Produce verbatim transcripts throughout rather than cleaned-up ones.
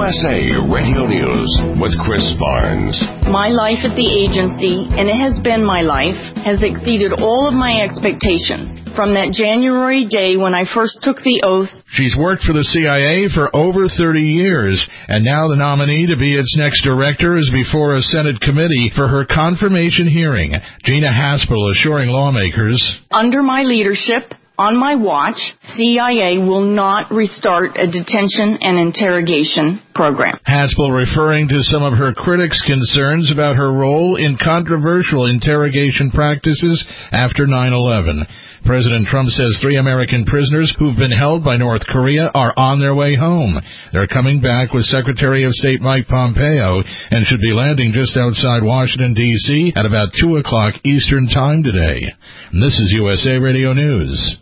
S A Radio News with Chris Barnes. My life at the agency, and it has been my life, has exceeded all of my expectations. From that January day when I first took the oath. She's worked for the C I A for over thirty years, and now the nominee to be its next director is before a Senate committee for her confirmation hearing. Gina Haspel assuring lawmakers, under my leadership, on my watch, C I A will not restart a detention and interrogation program. Haspel referring to some of her critics' concerns about her role in controversial interrogation practices after nine eleven. President Trump says three American prisoners who've been held by North Korea are on their way home. They're coming back with Secretary of State Mike Pompeo and should be landing just outside Washington, D C at about two o'clock Eastern Time today. And this is U S A Radio News.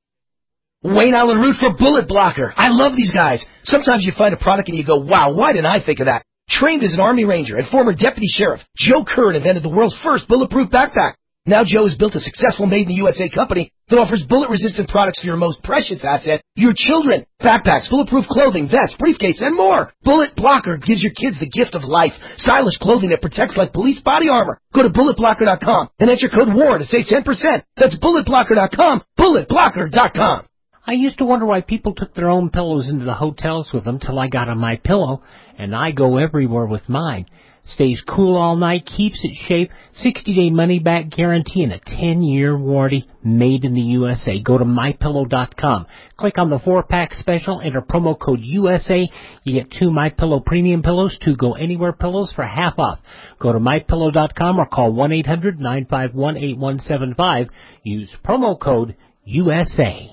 Wayne Allen Root for Bullet Blocker. I love these guys. Sometimes you find a product and you go, wow, why didn't I think of that? Trained as an Army Ranger and former Deputy Sheriff, Joe Kern invented the world's first bulletproof backpack. Now Joe has built a successful made-in-the-U S A company that offers bullet-resistant products for your most precious asset, your children. Backpacks, bulletproof clothing, vests, briefcase, and more. Bullet Blocker gives your kids the gift of life. Stylish clothing that protects like police body armor. Go to bullet blocker dot com and enter code WAR to save ten percent. That's bullet blocker dot com, bullet blocker dot com. I used to wonder why people took their own pillows into the hotels with them till I got on my pillow, and I go everywhere with mine. Stays cool all night, keeps its shape, sixty-day money-back guarantee, and a ten-year warranty made in the U S A. Go to my pillow dot com. Click on the four-pack special, enter promo code U S A. You get two MyPillow premium pillows, two Go Anywhere pillows for half off. Go to my pillow dot com or call one eight hundred nine five one eight one seven five. Use promo code U S A.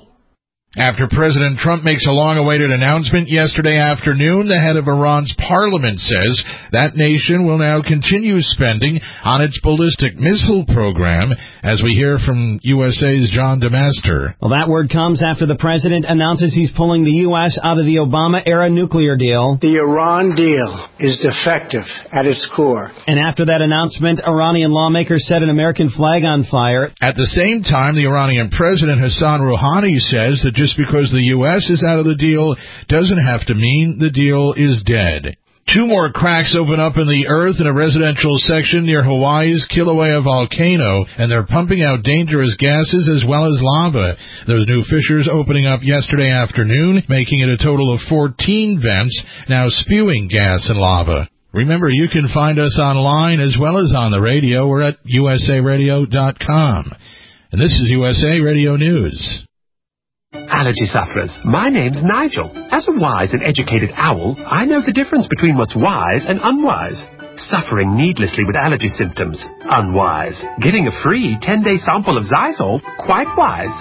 After President Trump makes a long-awaited announcement yesterday afternoon, the head of Iran's parliament says that nation will now continue spending on its ballistic missile program, as we hear from U S A's John DeMaster. Well, that word comes after the president announces he's pulling the U S out of the Obama-era nuclear deal. The Iran deal is defective at its core. And after that announcement, Iranian lawmakers set an American flag on fire. At the same time, the Iranian president Hassan Rouhani says that just because the U S is out of the deal doesn't have to mean the deal is dead. Two more cracks open up in the earth in a residential section near Hawaii's Kilauea volcano, and they're pumping out dangerous gases as well as lava. Those new fissures opening up yesterday afternoon, making it a total of fourteen vents now spewing gas and lava. Remember, you can find us online as well as on the radio. We're at U S A radio dot com. And this is U S A Radio News. Allergy sufferers, my name's Nigel. As a wise and educated owl, I know the difference between what's wise and unwise. Suffering needlessly with allergy symptoms, unwise. Getting a free ten-day sample of Zysol, quite wise.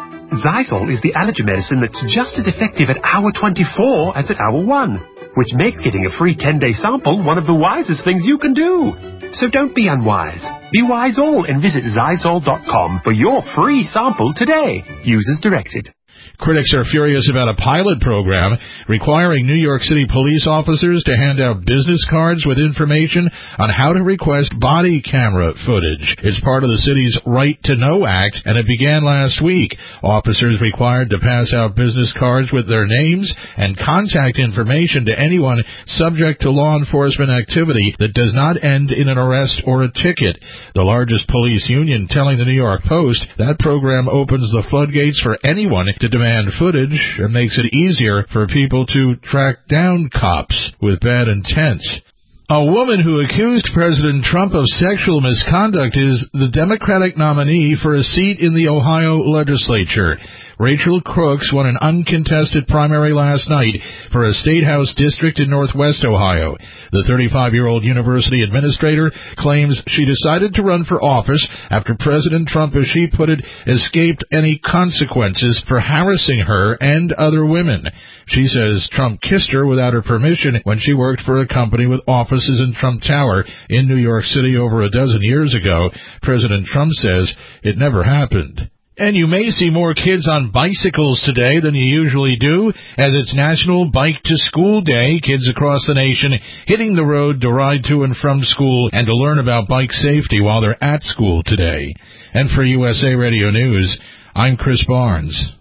Zysol is the allergy medicine that's just as effective at hour twenty-four as at hour one, which makes getting a free ten-day sample one of the wisest things you can do. So don't be unwise. Be wise all and visit Zysol dot com for your free sample today. Use as directed. Critics are furious about a pilot program requiring New York City police officers to hand out business cards with information on how to request body camera footage. It's part of the city's Right to Know Act, and it began last week. Officers required to pass out business cards with their names and contact information to anyone subject to law enforcement activity that does not end in an arrest or a ticket. The largest police union telling the New York Post that program opens the floodgates for anyone to demand footage and makes it easier for people to track down cops with bad intent. A woman who accused President Trump of sexual misconduct is the Democratic nominee for a seat in the Ohio legislature. Rachel Crooks won an uncontested primary last night for a state house district in northwest Ohio. The thirty-five-year-old university administrator claims she decided to run for office after President Trump, as she put it, escaped any consequences for harassing her and other women. She says Trump kissed her without her permission when she worked for a company with offices in Trump Tower in New York City over a dozen years ago. President Trump says it never happened. And you may see more kids on bicycles today than you usually do, as it's National Bike to School Day. Kids across the nation hitting the road to ride to and from school and to learn about bike safety while they're at school today. And for U S A Radio News, I'm Chris Barnes.